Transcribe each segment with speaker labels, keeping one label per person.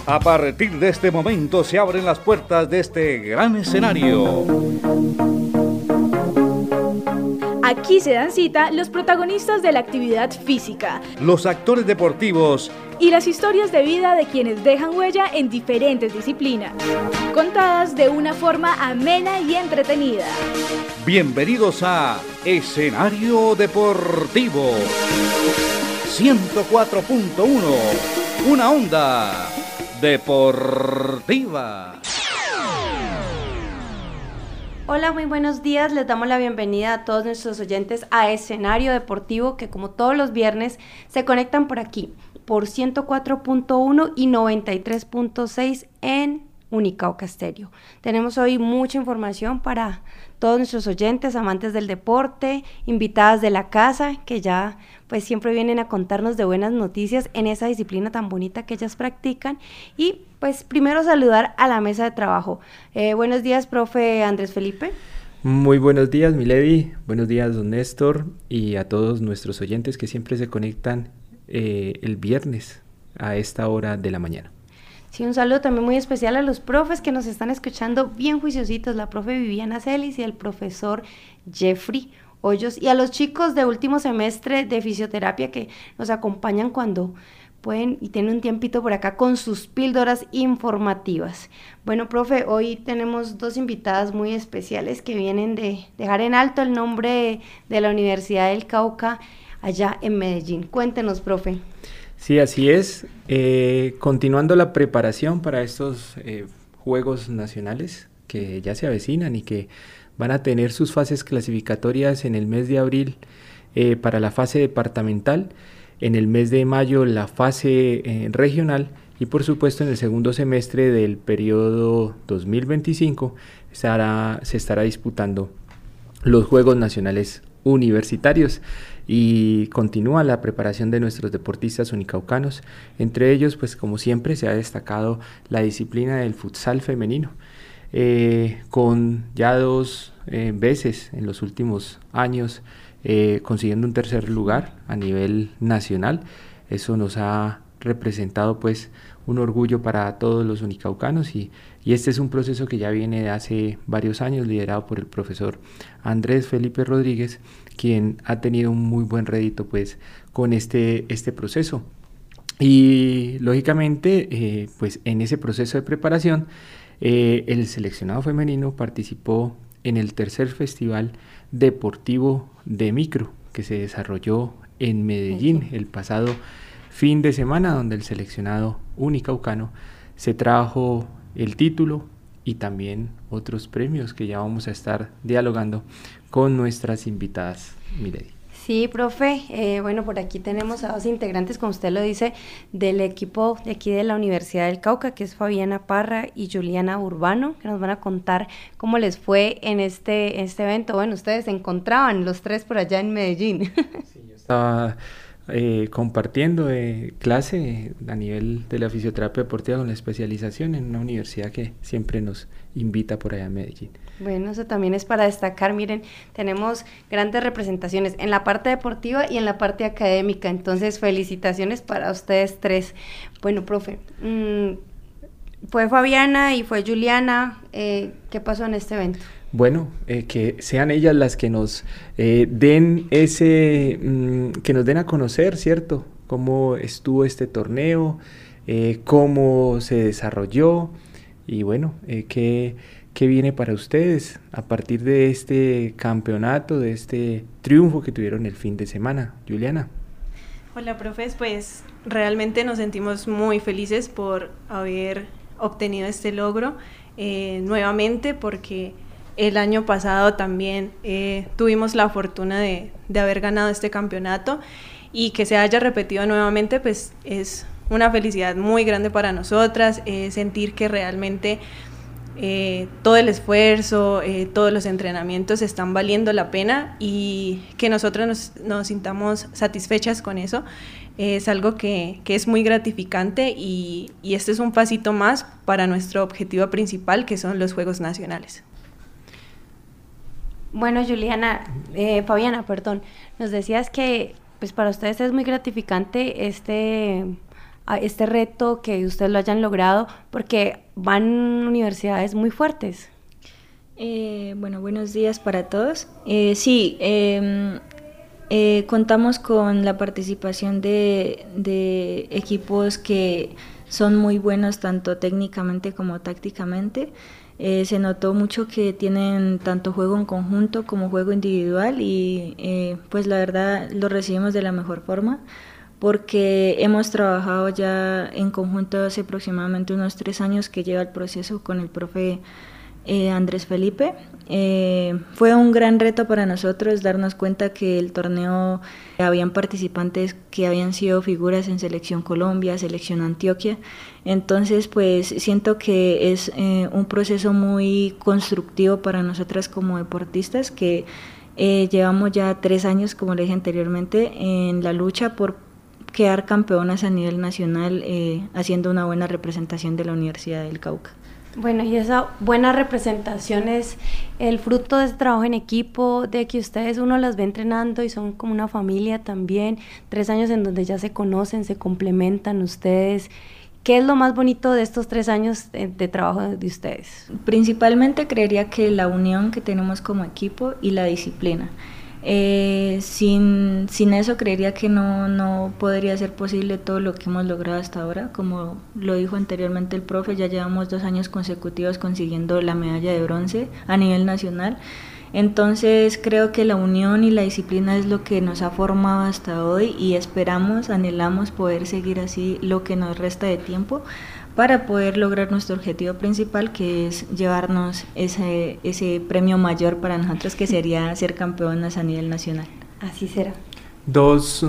Speaker 1: A partir de este momento se abren las puertas de este gran escenario.
Speaker 2: Aquí se dan cita los protagonistas de la actividad física,
Speaker 1: los actores deportivos
Speaker 2: y las historias de vida de quienes dejan huella en diferentes disciplinas, contadas de una forma amena y entretenida.
Speaker 1: Bienvenidos a Escenario Deportivo 104.1, una onda deportiva.
Speaker 3: Hola, muy buenos días. Les damos la bienvenida a todos nuestros oyentes a Escenario Deportivo, que como todos los viernes se conectan por aquí, por 104.1 y 93.6 en Unicauca Estéreo. Tenemos hoy mucha información para todos nuestros oyentes, amantes del deporte, invitadas de la casa, que ya pues siempre vienen a contarnos de buenas noticias en esa disciplina tan bonita que ellas practican. Y pues primero saludar a la mesa de trabajo. Buenos días, profe Andrés Felipe.
Speaker 4: Muy buenos días, Milady. Buenos días, don Néstor, y a todos nuestros oyentes que siempre se conectan el viernes a esta hora de la mañana.
Speaker 3: Sí, un saludo también muy especial a los profes que nos están escuchando bien juiciositos, la profe Viviana Celis y el profesor Jeffrey Hoyos, y a los chicos de último semestre de fisioterapia que nos acompañan cuando pueden y tienen un tiempito por acá con sus píldoras informativas. Bueno, profe, hoy tenemos dos invitadas muy especiales que vienen de dejar en alto el nombre de la Universidad del Cauca allá en Medellín. Cuéntenos, profe.
Speaker 4: Sí, así es. Continuando la preparación para estos Juegos Nacionales que ya se avecinan y que van a tener sus fases clasificatorias en el mes de abril para la fase departamental, en el mes de mayo la fase regional y por supuesto en el segundo semestre del periodo 2025 se estará disputando los Juegos Nacionales Universitarios. Y continúa la preparación de nuestros deportistas unicaucanos. Entre ellos, pues como siempre, se ha destacado la disciplina del futsal femenino, con ya dos veces en los últimos años consiguiendo un tercer lugar a nivel nacional. Eso nos ha representado pues un orgullo para todos los unicaucanos y este es un proceso que ya viene de hace varios años, liderado por el profesor Andrés Felipe Rodríguez, quien ha tenido un muy buen rédito pues con este proceso. Y lógicamente pues en ese proceso de preparación el seleccionado femenino participó en el tercer Festival Deportivo de Micro que se desarrolló en Medellín el pasado fin de semana, donde el seleccionado unicaucano se trajo el título y también otros premios que ya vamos a estar dialogando con nuestras invitadas, Milady.
Speaker 3: Sí, profe, bueno, por aquí tenemos a dos integrantes, como usted lo dice, del equipo de aquí de la Universidad del Cauca, que es Fabiana Parra y Juliana Urbano, que nos van a contar cómo les fue en este evento. Bueno, ustedes se encontraban los tres por allá en Medellín.
Speaker 4: Sí, yo estaba compartiendo clase a nivel de la fisioterapia deportiva con la especialización en una universidad que siempre nos invita por allá en Medellín.
Speaker 3: Bueno, eso también es para destacar. Miren, tenemos grandes representaciones en la parte deportiva y en la parte académica, entonces felicitaciones para ustedes tres. Bueno, profe, fue Fabiana y fue Juliana, ¿qué pasó en este evento?
Speaker 4: Bueno, que sean ellas las que nos den que nos den a conocer, ¿cierto? Cómo estuvo este torneo, cómo se desarrolló y bueno, qué viene para ustedes a partir de este campeonato, de este triunfo que tuvieron el fin de semana. Juliana.
Speaker 5: Hola, profes, pues realmente nos sentimos muy felices por haber obtenido este logro nuevamente, porque el año pasado también tuvimos la fortuna de haber ganado este campeonato y que se haya repetido nuevamente, pues es una felicidad muy grande para nosotras, sentir que realmente todo el esfuerzo, todos los entrenamientos están valiendo la pena y que nosotros nos sintamos satisfechas con eso. Es algo que es muy gratificante y este es un pasito más para nuestro objetivo principal, que son los Juegos Nacionales.
Speaker 3: Bueno, Fabiana, perdón, nos decías que pues para ustedes es muy gratificante a este reto, que ustedes lo hayan logrado, porque van a universidades muy fuertes.
Speaker 6: Bueno, buenos días para todos. Sí, contamos con la participación de equipos que son muy buenos tanto técnicamente como tácticamente. Se notó mucho que tienen tanto juego en conjunto como juego individual y pues la verdad lo recibimos de la mejor forma porque hemos trabajado ya en conjunto hace aproximadamente unos 3 años que lleva el proceso con el profe Andrés Felipe. Fue un gran reto para nosotros darnos cuenta que el torneo habían participantes que habían sido figuras en Selección Colombia, Selección Antioquia, entonces pues siento que es un proceso muy constructivo para nosotras como deportistas que llevamos ya 3 años, como le dije anteriormente, en la lucha por quedar campeonas a nivel nacional, haciendo una buena representación de la Universidad del Cauca.
Speaker 3: Bueno, y esa buena representación es el fruto de ese trabajo en equipo, de que ustedes uno las ve entrenando y son como una familia también, 3 años en donde ya se conocen, se complementan ustedes. ¿Qué es lo más bonito de estos 3 años de trabajo de ustedes?
Speaker 6: Principalmente creería que la unión que tenemos como equipo y la disciplina. Sin eso creería que no podría ser posible todo lo que hemos logrado hasta ahora. Como lo dijo anteriormente el profe, ya llevamos 2 años consecutivos consiguiendo la medalla de bronce a nivel nacional. Entonces creo que la unión y la disciplina es lo que nos ha formado hasta hoy y anhelamos poder seguir así lo que nos resta de tiempo para poder lograr nuestro objetivo principal, que es llevarnos ese premio mayor para nosotros, que sería ser campeonas a nivel nacional.
Speaker 3: Así será.
Speaker 4: 2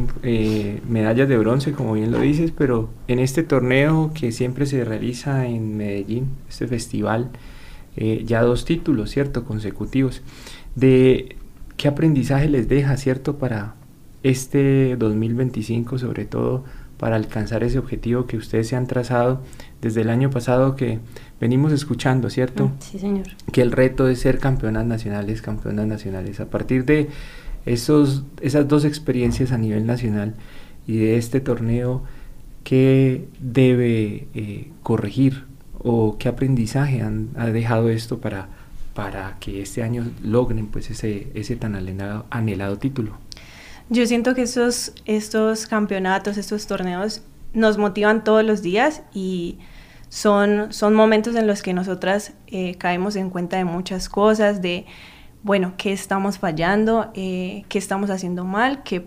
Speaker 4: medallas de bronce, como bien lo dices, pero en este torneo que siempre se realiza en Medellín, este festival, ya 2 títulos, ¿cierto?, consecutivos. ¿De qué aprendizaje les deja, cierto, para este 2025, sobre todo para alcanzar ese objetivo que ustedes se han trazado desde el año pasado, que venimos escuchando, ¿cierto?
Speaker 3: Sí, señor.
Speaker 4: Que el reto es ser campeonas nacionales. A partir de esas 2 experiencias a nivel nacional y de este torneo, ¿qué debe corregir o qué aprendizaje ha dejado esto para que este año logren pues ese tan anhelado título?
Speaker 5: Yo siento que estos campeonatos, estos torneos nos motivan todos los días y son momentos en los que nosotras caemos en cuenta de muchas cosas, de, bueno, qué estamos fallando, qué estamos haciendo mal, qué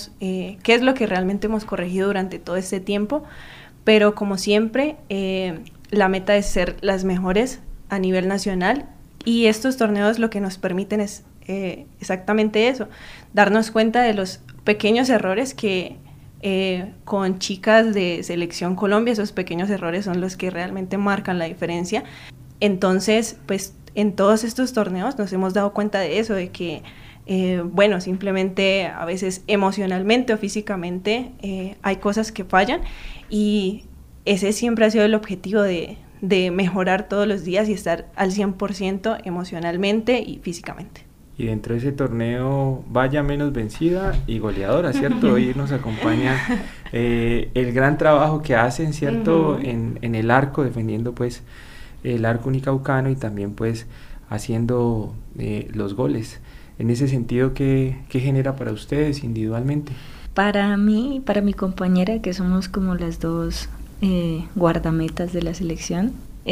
Speaker 5: es lo que realmente hemos corregido durante todo este tiempo, pero como siempre, la meta es ser las mejores a nivel nacional y estos torneos lo que nos permiten es exactamente eso, darnos cuenta de los pequeños errores que con chicas de Selección Colombia, esos pequeños errores son los que realmente marcan la diferencia. Entonces, pues en todos estos torneos nos hemos dado cuenta de eso, de que bueno, simplemente a veces emocionalmente o físicamente hay cosas que fallan y ese siempre ha sido el objetivo de mejorar todos los días y estar al 100% emocionalmente y físicamente.
Speaker 4: Y dentro de ese torneo, vaya menos vencida y goleadora, ¿cierto? Hoy nos acompaña el gran trabajo que hacen, ¿cierto? En el arco, defendiendo pues el arco unicaucano y también pues haciendo los goles. En ese sentido, ¿qué genera para ustedes individualmente?
Speaker 6: Para mí y para mi compañera, que somos como las 2 guardametas de la selección,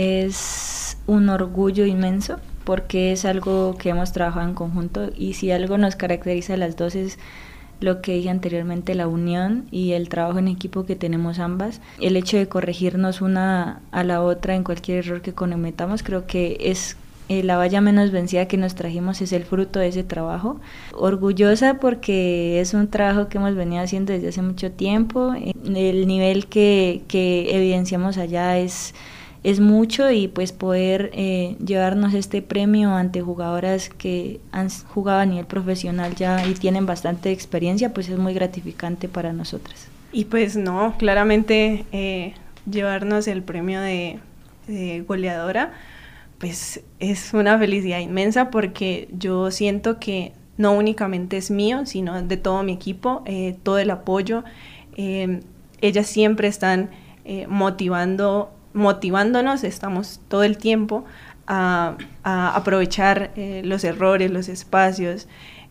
Speaker 6: es un orgullo inmenso porque es algo que hemos trabajado en conjunto y si algo nos caracteriza a las 2 es lo que dije anteriormente, la unión y el trabajo en equipo que tenemos ambas. El hecho de corregirnos una a la otra en cualquier error que cometamos, creo que es la valla menos vencida que nos trajimos, es el fruto de ese trabajo. Orgullosa porque es un trabajo que hemos venido haciendo desde hace mucho tiempo. El nivel que evidenciamos allá es mucho y pues poder llevarnos este premio ante jugadoras que han jugado a nivel profesional ya y tienen bastante experiencia, pues es muy gratificante para nosotras.
Speaker 5: Y pues no, claramente llevarnos el premio de goleadora pues es una felicidad inmensa porque yo siento que no únicamente es mío, sino de todo mi equipo, todo el apoyo, ellas siempre están motivándonos, estamos todo el tiempo a aprovechar los errores, los espacios.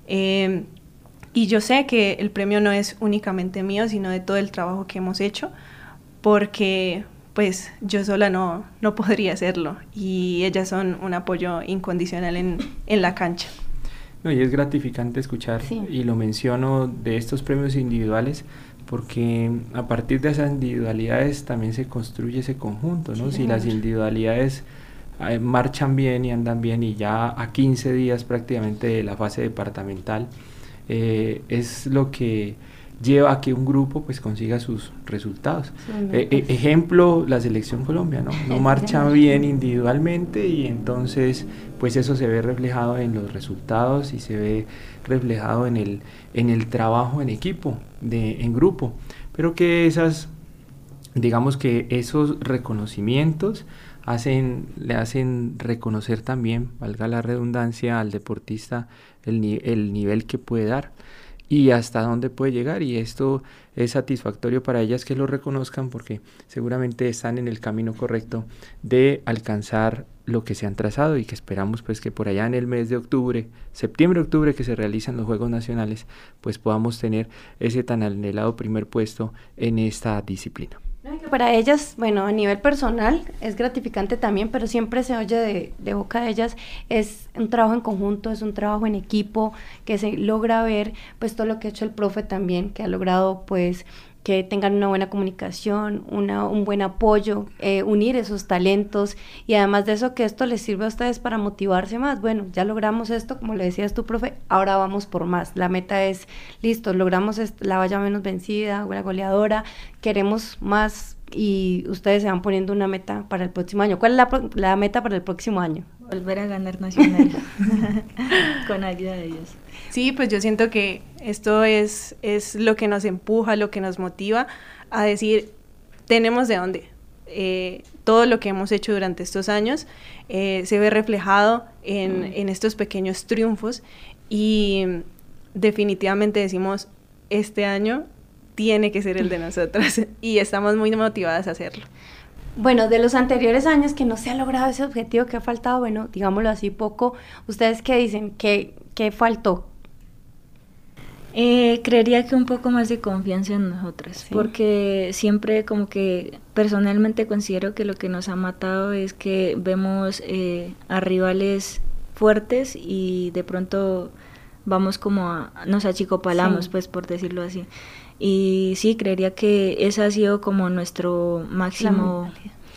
Speaker 5: Y yo sé que el premio no es únicamente mío, sino de todo el trabajo que hemos hecho, porque pues yo sola no podría hacerlo, y ellas son un apoyo incondicional en la cancha.
Speaker 4: No, y es gratificante escuchar, sí. Y lo menciono, de estos premios individuales, porque a partir de esas individualidades también se construye ese conjunto, ¿no? Sí, si las individualidades marchan bien y andan bien, y ya a 15 días prácticamente de la fase departamental, es lo que lleva a que un grupo pues consiga sus resultados. Ejemplo, la selección Colombia, no marcha bien individualmente, y entonces pues eso se ve reflejado en los resultados y se ve reflejado en el trabajo en equipo, en grupo, pero que digamos que esos reconocimientos le hacen reconocer también, valga la redundancia, al deportista el nivel que puede dar y hasta dónde puede llegar, y esto es satisfactorio para ellas que lo reconozcan, porque seguramente están en el camino correcto de alcanzar lo que se han trazado, y que esperamos pues que por allá en el mes de septiembre-octubre, que se realizan los Juegos Nacionales, pues podamos tener ese tan anhelado primer puesto en esta disciplina.
Speaker 3: Para ellas, bueno, a nivel personal es gratificante también, pero siempre se oye de boca de ellas, es un trabajo en conjunto, es un trabajo en equipo, que se logra ver pues todo lo que ha hecho el profe también, que ha logrado pues que tengan una buena comunicación, un buen apoyo, unir esos talentos, y además de eso, que esto les sirve a ustedes para motivarse más. Bueno, ya logramos esto, como le decías tú, profe, ahora vamos por más. La meta es, listo, logramos la valla menos vencida, la goleadora, queremos más, y ustedes se van poniendo una meta para el próximo año. ¿Cuál es la meta para el próximo año?
Speaker 6: Volver a ganar nacional con ayuda de ellos.
Speaker 5: Sí, pues yo siento que esto es lo que nos empuja, lo que nos motiva a decir, tenemos de dónde. Todo lo que hemos hecho durante estos años se ve reflejado en estos pequeños triunfos, y definitivamente decimos, este año tiene que ser el de nosotras, y estamos muy motivadas a hacerlo.
Speaker 3: Bueno, de los anteriores años que no se ha logrado ese objetivo, que ha faltado, bueno, digámoslo así, poco, ¿ustedes qué dicen? ¿Qué faltó?
Speaker 6: Creería que un poco más de confianza en nosotras, ¿sí? Porque siempre como que personalmente considero que lo que nos ha matado es que vemos a rivales fuertes y de pronto vamos como nos achicopalamos, sí, pues por decirlo así. Y sí, creería que esa ha sido como nuestra máxima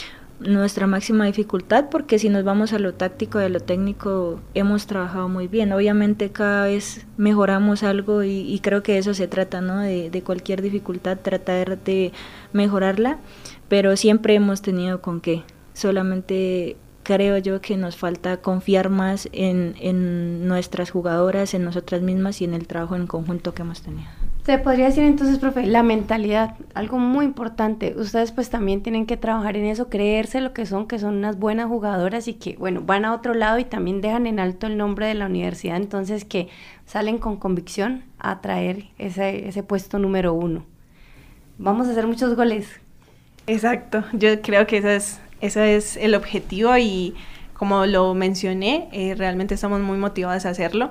Speaker 6: dificultad, porque si nos vamos a lo táctico y a lo técnico, hemos trabajado muy bien. Obviamente cada vez mejoramos algo, y creo que de eso se trata, ¿no? De cualquier dificultad, tratar de mejorarla, pero siempre hemos tenido con qué. Solamente creo yo que nos falta confiar más en nuestras jugadoras, en nosotras mismas y en el trabajo en conjunto que hemos tenido.
Speaker 3: Se podría decir entonces, profe, la mentalidad, algo muy importante. Ustedes pues también tienen que trabajar en eso, creerse lo que son unas buenas jugadoras, y que, bueno, van a otro lado y también dejan en alto el nombre de la universidad, entonces que salen con convicción a traer ese puesto número 1. Vamos a hacer muchos goles.
Speaker 5: Exacto, yo creo que ese es el objetivo, y como lo mencioné, realmente estamos muy motivadas a hacerlo.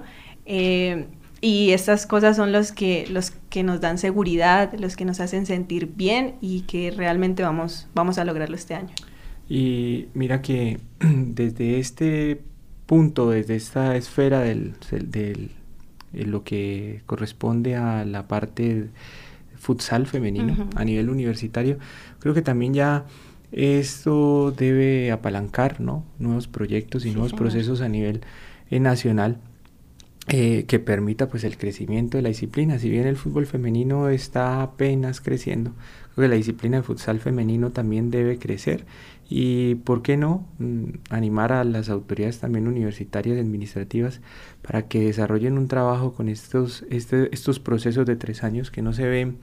Speaker 5: Y estas cosas son los que nos dan seguridad, los que nos hacen sentir bien, y que realmente vamos a lograrlo este año.
Speaker 4: Y mira que desde este punto, desde esta esfera de lo que corresponde a la parte futsal femenino, uh-huh, a nivel universitario, creo que también ya esto debe apalancar, ¿no?, nuevos proyectos y nuevos procesos a nivel nacional, que permita pues el crecimiento de la disciplina. Si bien el fútbol femenino está apenas creciendo, creo que la disciplina de futsal femenino también debe crecer, y por qué no animar a las autoridades también universitarias y administrativas para que desarrollen un trabajo con estos procesos de 3 años que no se ven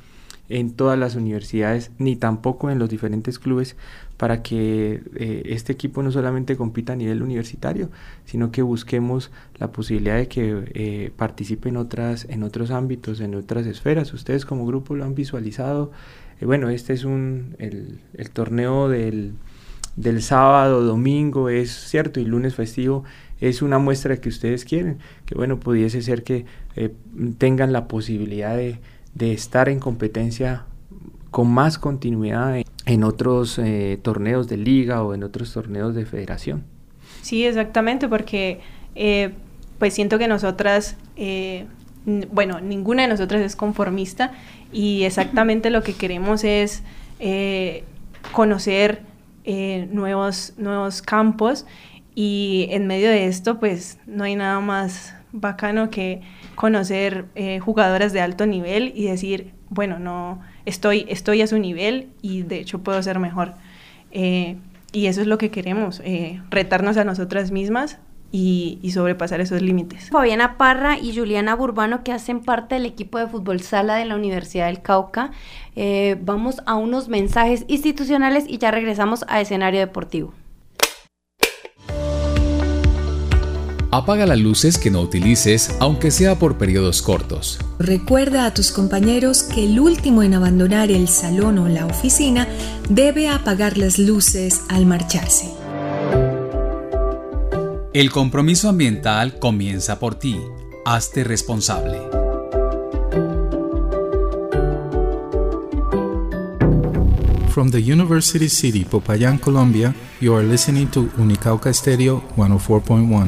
Speaker 4: en todas las universidades, ni tampoco en los diferentes clubes, para que este equipo no solamente compita a nivel universitario, sino que busquemos la posibilidad de que participe en otros ámbitos, en otras esferas. Ustedes como grupo lo han visualizado. Bueno, este es el torneo del sábado, domingo, es cierto, y lunes festivo, es una muestra que ustedes quieren, que bueno, pudiese ser que tengan la posibilidad de estar en competencia con más continuidad en otros torneos de liga o en otros torneos de federación.
Speaker 5: Sí, exactamente, porque pues siento que nosotras, bueno, ninguna de nosotras es conformista, y exactamente lo que queremos es conocer nuevos campos, y en medio de esto pues no hay nada más bacano que conocer jugadoras de alto nivel y decir, bueno, no estoy a su nivel y de hecho puedo ser mejor, y eso es lo que queremos, retarnos a nosotras mismas y sobrepasar esos límites.
Speaker 3: Fabiana Parra y Juliana Burbano, que hacen parte del equipo de fútbol sala de la Universidad del Cauca. Vamos a unos mensajes institucionales y ya regresamos a Escenario Deportivo.
Speaker 7: Apaga las luces que no utilices, aunque sea por periodos cortos.
Speaker 8: Recuerda a tus compañeros que el último en abandonar el salón o la oficina debe apagar las luces al marcharse.
Speaker 7: El compromiso ambiental comienza por ti. Hazte responsable.
Speaker 9: From the University City, Popayán, Colombia, you are listening to Unicauca Stereo 104.1.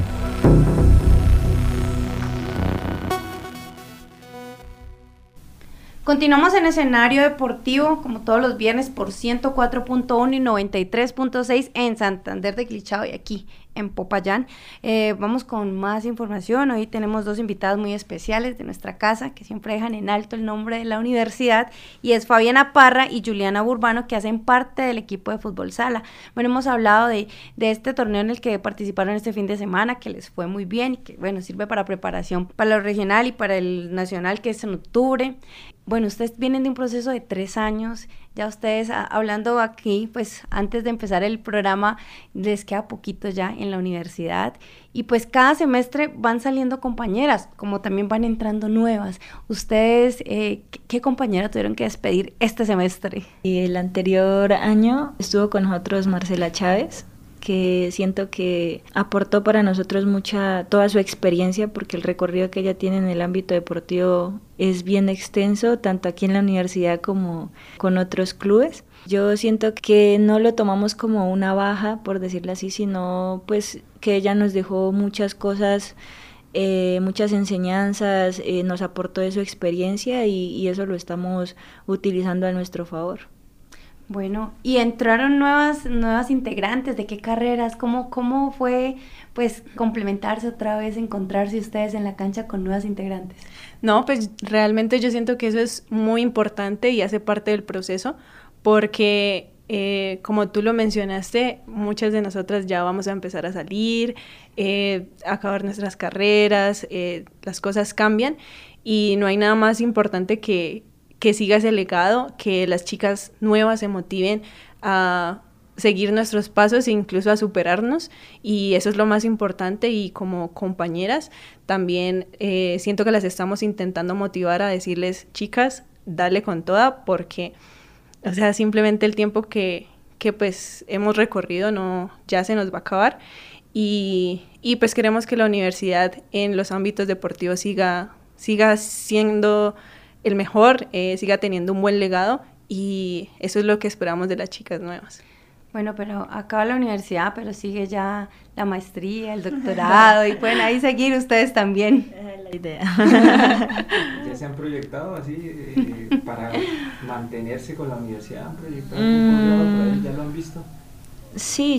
Speaker 3: Continuamos en Escenario Deportivo, como todos los viernes, por 104.1 y 93.6 en Santander de Quilichao y aquí en Popayán. Vamos con más información. Hoy tenemos dos invitadas muy especiales de nuestra casa que siempre dejan en alto el nombre de la universidad, y es Fabiana Parra y Juliana Burbano, que hacen parte del equipo de fútbol sala. Bueno, hemos hablado de este torneo en el que participaron este fin de semana, que les fue muy bien y que, bueno, sirve para preparación para lo regional y para el nacional, que es en octubre. Bueno, ustedes vienen de un proceso de 3 años, ya ustedes hablando aquí, pues antes de empezar el programa, les queda poquito ya en la universidad, y pues cada semestre van saliendo compañeras, como también van entrando nuevas. Ustedes, ¿qué compañera tuvieron que despedir este semestre?
Speaker 6: El anterior año estuvo con nosotros Marcela Chávez, que siento que aportó para nosotros toda su experiencia, porque el recorrido que ella tiene en el ámbito deportivo es bien extenso, tanto aquí en la universidad como con otros clubes. Yo siento que no lo tomamos como una baja, por decirlo así, sino pues que ella nos dejó muchas cosas, muchas enseñanzas, nos aportó de su experiencia, y eso lo estamos utilizando a nuestro favor.
Speaker 3: Bueno, y entraron nuevas integrantes. ¿De qué carreras? ¿Cómo fue pues complementarse otra vez, encontrarse ustedes en la cancha con nuevas integrantes?
Speaker 5: No, pues realmente yo siento que eso es muy importante y hace parte del proceso, porque como tú lo mencionaste, muchas de nosotras ya vamos a empezar a salir, acabar nuestras carreras, las cosas cambian, y no hay nada más importante que siga ese legado, que las chicas nuevas se motiven a seguir nuestros pasos e incluso a superarnos, y eso es lo más importante. Y como compañeras también siento que las estamos intentando motivar a decirles, chicas, dale con toda, porque o sea, simplemente el tiempo que pues hemos recorrido ya se nos va a acabar, y pues queremos que la universidad en los ámbitos deportivos siga siendo el mejor, siga teniendo un buen legado, y eso es lo que esperamos de las chicas nuevas.
Speaker 3: Bueno, pero acaba la universidad, pero sigue ya la maestría, el doctorado, y pueden ahí seguir ustedes también.
Speaker 6: La idea.
Speaker 4: ¿Ya se han proyectado así para mantenerse con la universidad? ¿Han proyectado algún posgrado por ahí? ¿Ya lo han visto?
Speaker 6: Sí,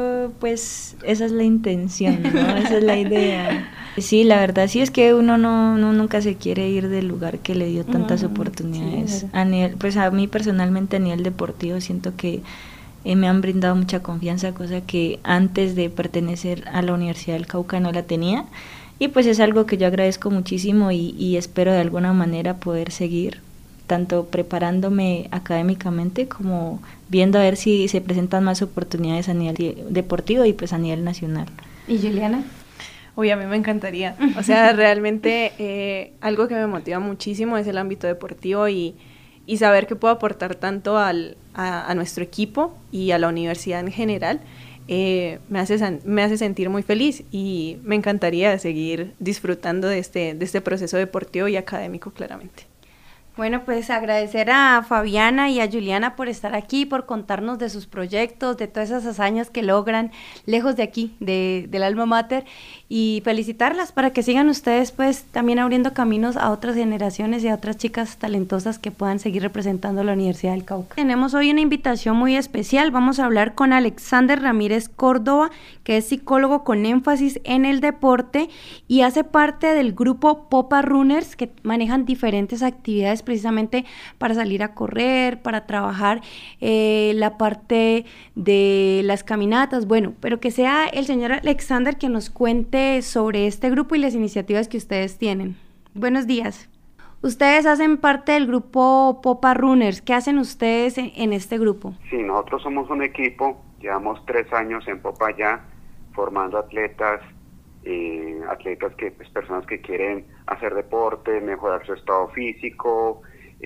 Speaker 6: pues esa es la intención, ¿no? Esa es la idea. Sí, la verdad, sí, es que uno nunca se quiere ir del lugar que le dio tantas oportunidades. Sí, pues a mí personalmente a nivel deportivo siento que me han brindado mucha confianza, cosa que antes de pertenecer a la Universidad del Cauca no la tenía, y pues es algo que yo agradezco muchísimo, y espero de alguna manera poder seguir tanto preparándome académicamente como viendo a ver si se presentan más oportunidades a nivel deportivo y pues a nivel nacional.
Speaker 3: ¿Y Juliana?
Speaker 5: Uy, a mí me encantaría. O sea, realmente algo que me motiva muchísimo es el ámbito deportivo y saber que puedo aportar tanto a nuestro equipo y a la universidad en general. Me hace sentir muy feliz y me encantaría seguir disfrutando de este proceso deportivo y académico, claramente.
Speaker 3: Bueno, pues agradecer a Fabiana y a Juliana por estar aquí, por contarnos de sus proyectos, de todas esas hazañas que logran lejos de aquí, del alma mater, y felicitarlas para que sigan ustedes pues también abriendo caminos a otras generaciones y a otras chicas talentosas que puedan seguir representando a la Universidad del Cauca. Tenemos hoy una invitación muy especial, vamos a hablar con Alexander Ramírez Córdoba, que es psicólogo con énfasis en el deporte y hace parte del grupo Popa Runners, que manejan diferentes actividades precisamente para salir a correr, para trabajar la parte de las caminatas, bueno, pero que sea el señor Alexander que nos cuente sobre este grupo y las iniciativas que ustedes tienen. Buenos días. Ustedes hacen parte del grupo Popa Runners. ¿Qué hacen ustedes en este grupo?
Speaker 10: Sí, nosotros somos un equipo, llevamos 3 años en Popayán formando atletas que pues, personas que quieren hacer deporte, mejorar su estado físico,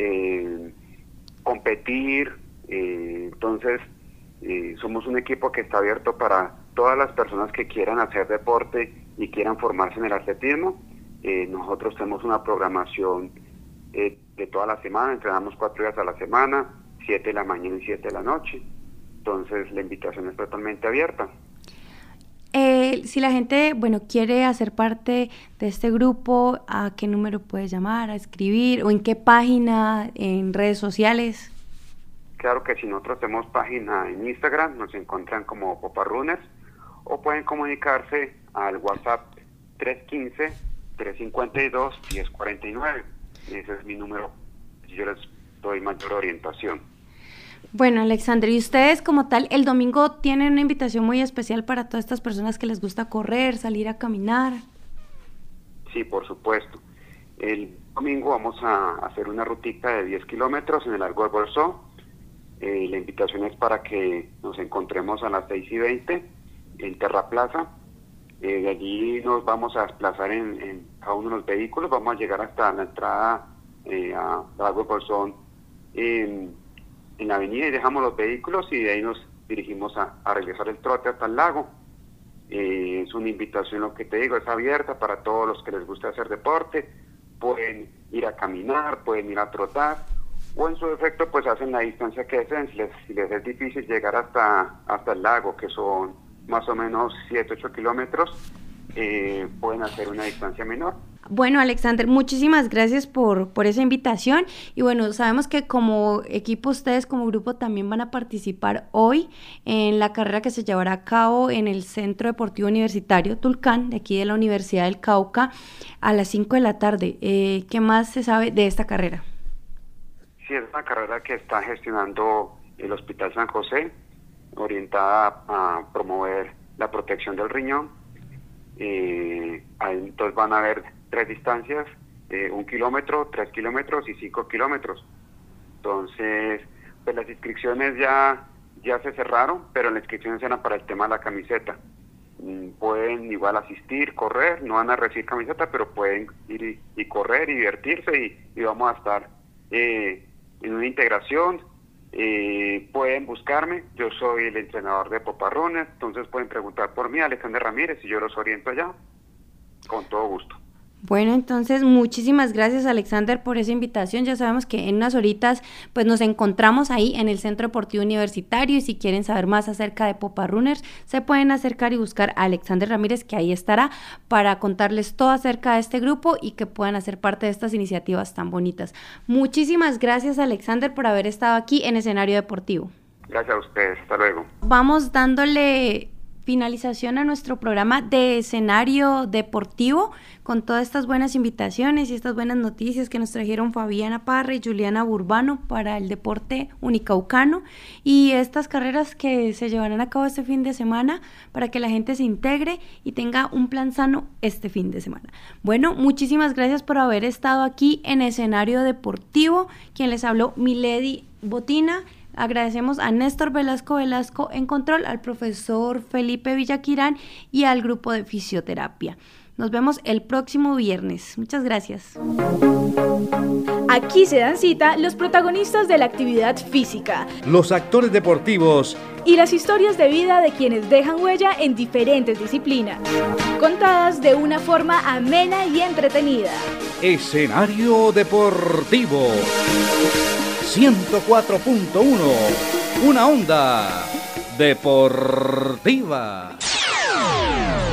Speaker 10: competir, entonces somos un equipo que está abierto para todas las personas que quieran hacer deporte y quieran formarse en el atletismo. Nosotros tenemos una programación de toda la semana, entrenamos 4 días a la semana, 7 de la mañana y 7 de la noche, entonces la invitación es totalmente abierta.
Speaker 3: Si la gente, quiere hacer parte de este grupo, ¿a qué número puede llamar, a escribir o en qué página, en redes sociales?
Speaker 10: Claro que sí, nosotros tenemos página en Instagram, nos encuentran como Popa Runners, o pueden comunicarse al WhatsApp 315-352-1049. Ese es mi número, yo les doy mayor orientación.
Speaker 3: Bueno, Alexander, y ustedes como tal, el domingo tienen una invitación muy especial para todas estas personas que les gusta correr, salir a caminar.
Speaker 10: Sí, por supuesto. El domingo vamos a hacer una rutita de 10 kilómetros en el Lago del Bolsó. La invitación es para que nos encontremos a las 6:20 en Terraplaza. De allí nos vamos a desplazar en cada uno de los vehículos. Vamos a llegar hasta la entrada a Lago del Bolsón en la avenida y dejamos los vehículos y de ahí nos dirigimos a regresar el trote hasta el lago. Es una invitación, lo que te digo, es abierta para todos los que les gusta hacer deporte. Pueden ir a caminar, pueden ir a trotar o en su defecto pues hacen la distancia que deseen. Si les es difícil llegar hasta el lago, que son más o menos 7-8 kilómetros, pueden hacer una distancia menor.
Speaker 3: Bueno, Alexander, muchísimas gracias por esa invitación y bueno, sabemos que como equipo ustedes como grupo también van a participar hoy en la carrera que se llevará a cabo en el Centro Deportivo Universitario Tulcán, de aquí de la Universidad del Cauca, a las 5 de la tarde. ¿Qué más se sabe de esta carrera?
Speaker 10: Sí, es una carrera que está gestionando el Hospital San José, orientada a promover la protección del riñón. Entonces van a haber 3 distancias, 1 kilómetro, 3 kilómetros y 5 kilómetros. Entonces, pues las inscripciones ya se cerraron, pero las inscripciones eran para el tema de la camiseta. Pueden igual asistir, correr, no van a recibir camiseta, pero pueden ir y correr y divertirse y vamos a estar en una integración. Pueden buscarme, yo soy el entrenador de Popa Runners, entonces pueden preguntar por mí, Alexander Ramírez, y yo los oriento allá, con todo gusto.
Speaker 3: Bueno, entonces muchísimas gracias, Alexander, por esa invitación. Ya sabemos que en unas horitas pues nos encontramos ahí en el Centro Deportivo Universitario y si quieren saber más acerca de Popa Runners se pueden acercar y buscar a Alexander Ramírez, que ahí estará para contarles todo acerca de este grupo y que puedan hacer parte de estas iniciativas tan bonitas. Muchísimas gracias, Alexander, por haber estado aquí en Escenario Deportivo.
Speaker 10: Gracias a ustedes, hasta luego.
Speaker 3: Vamos dándole finalización a nuestro programa de escenario deportivo con todas estas buenas invitaciones y estas buenas noticias que nos trajeron Fabiana Parra y Juliana Burbano para el deporte unicaucano y estas carreras que se llevarán a cabo este fin de semana para que la gente se integre y tenga un plan sano este fin de semana. Bueno, muchísimas gracias por haber estado aquí en escenario deportivo. Quien les habló, Milady Botina. Agradecemos a Néstor Velasco en control, al profesor Felipe Villaquirán y al grupo de fisioterapia. Nos vemos el próximo viernes. Muchas gracias.
Speaker 2: Aquí se dan cita los protagonistas de la actividad física,
Speaker 1: los actores deportivos
Speaker 2: y las historias de vida de quienes dejan huella en diferentes disciplinas, contadas de una forma amena y entretenida.
Speaker 1: Escenario deportivo 104.1, una onda deportiva.